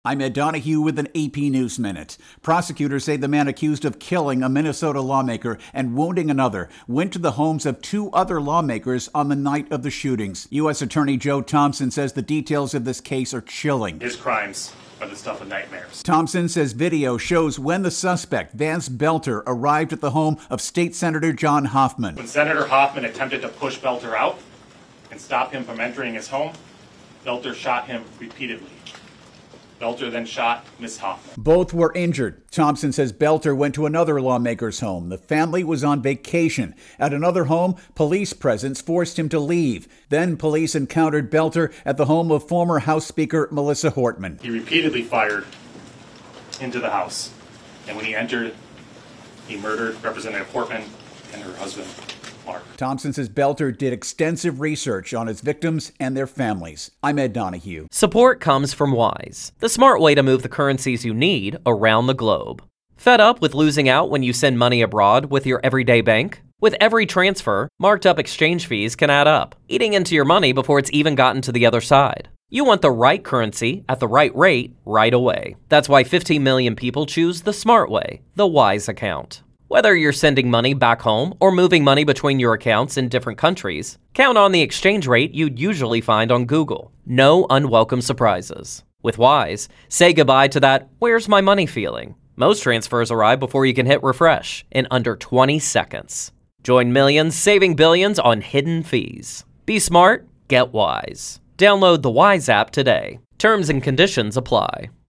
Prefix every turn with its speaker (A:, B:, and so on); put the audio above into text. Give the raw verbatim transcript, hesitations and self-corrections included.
A: I'm Ed Donahue with an A P News Minute. Prosecutors say the man accused of killing a Minnesota lawmaker and wounding another went to the homes of two other lawmakers on the night of the shootings. U S Attorney Joe Thompson says the details of this case are chilling.
B: His crimes are the stuff of nightmares.
A: Thompson says video shows when the suspect, Vance Belter, arrived at the home of State Senator John Hoffman.
B: When Senator Hoffman attempted to push Belter out and stop him from entering his home, Belter shot him repeatedly. Belter then shot Miz Hoffman.
A: Both were injured. Thompson says Belter went to another lawmaker's home. The family was on vacation. At another home, police presence forced him to leave. Then police encountered Belter at the home of former House Speaker Melissa Hortman.
B: He repeatedly fired into the house. And when he entered, he murdered Representative Hortman and her husband, Mark.
A: Thompson says Belter did extensive research on his victims and their families. I'm Ed Donahue.
C: Support comes from Wise, the smart way to move the currencies you need around the globe. Fed up with losing out when you send money abroad with your everyday bank? With every transfer, marked up exchange fees can add up, eating into your money before it's even gotten to the other side. You want the right currency at the right rate right away. That's why fifteen million people choose the smart way, the Wise account. Whether you're sending money back home or moving money between your accounts in different countries, count on the exchange rate you'd usually find on Google. No unwelcome surprises. With Wise, say goodbye to that "where's my money" feeling. Most transfers arrive before you can hit refresh in under twenty seconds. Join millions saving billions on hidden fees. Be smart, get Wise. Download the Wise app today. Terms and conditions apply.